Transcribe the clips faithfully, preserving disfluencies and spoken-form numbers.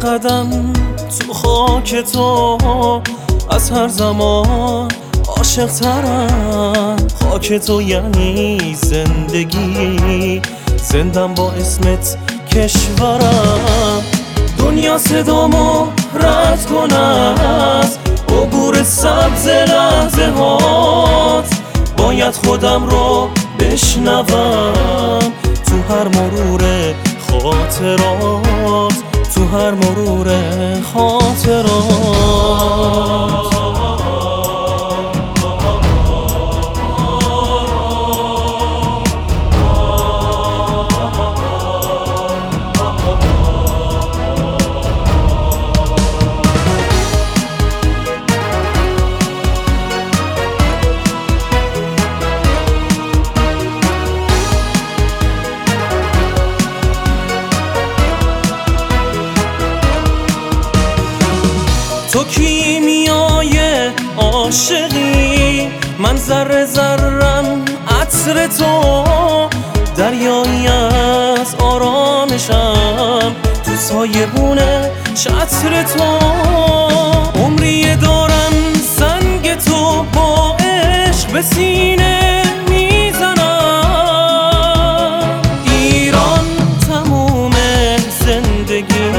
قدم تو خاک تو از هر زمان عاشق ترم. خاک تو یعنی زندگی، زندم با اسمت کشورم. دنیا صدامو رد کن از عبور سبز لحظه هات، باید خودم رو بشنوم تو هر مرور خاطرات، تو هر مرور خاطرات. تو کیمیای عاشقی، من ذره ذرم عطر تو، دریایی از آرامشم تو سایبون چتر تو. عمری دارم سنگ تو با عشق به سینه میزنم. ایران تموم زندگی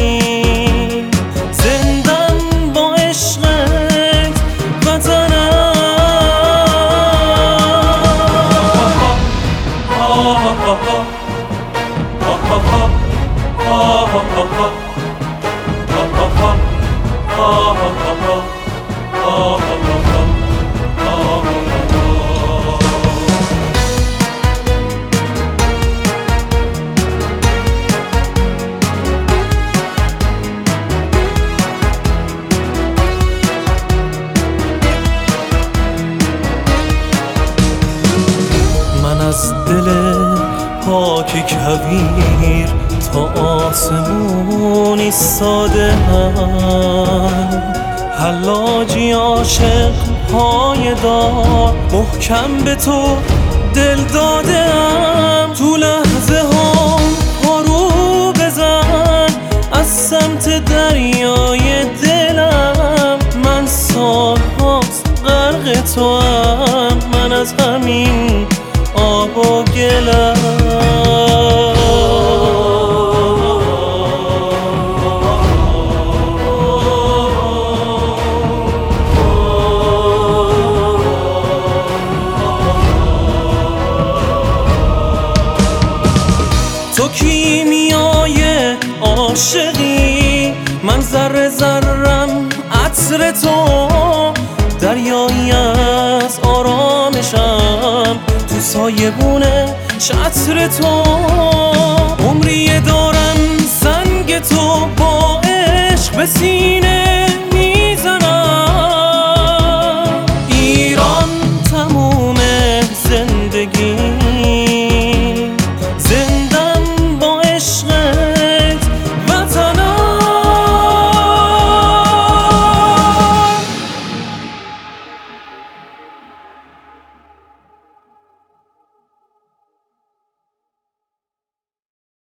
از دل پاک کویر تا آسمون ایستاده هم، حلاجی عاشق پای دار محکم به تو دل دادم. تو لحظه ها پارو بزن از سمت دریای دلم، من سالهاست غرق تو هم، من از همین آب و گلم. تو کیمیای عاشقی، من ذره ذرم عطر تو، دریایی از آرامشم تو سایبون چتر تو. عمری دارم سنگ تو با عشق به سینه